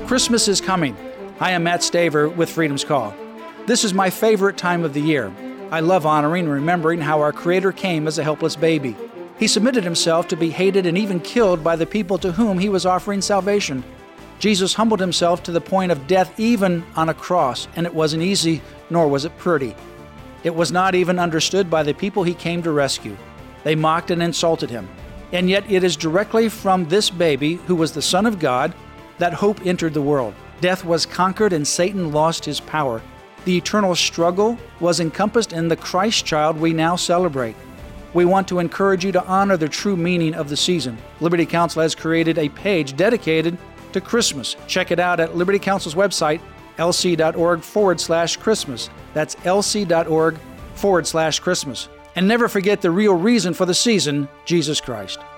Christmas is coming. I am Matt Staver with Freedom's Call. This is my favorite time of the year. I love honoring and remembering how our Creator came as a helpless baby. He submitted himself to be hated and even killed by the people to whom he was offering salvation. Jesus humbled himself to the point of death even on a cross, and it wasn't easy, nor was it pretty. It was not even understood by the people he came to rescue. They mocked and insulted him. And yet it is directly from this baby, who was the Son of God, that hope entered the world. Death was conquered and Satan lost his power. The eternal struggle was encompassed in the Christ child we now celebrate. We want to encourage you to honor the true meaning of the season. Liberty Counsel has created a page dedicated to Christmas. Check it out at Liberty Counsel's website, lc.org/Christmas. That's lc.org/Christmas. And never forget the real reason for the season, Jesus Christ.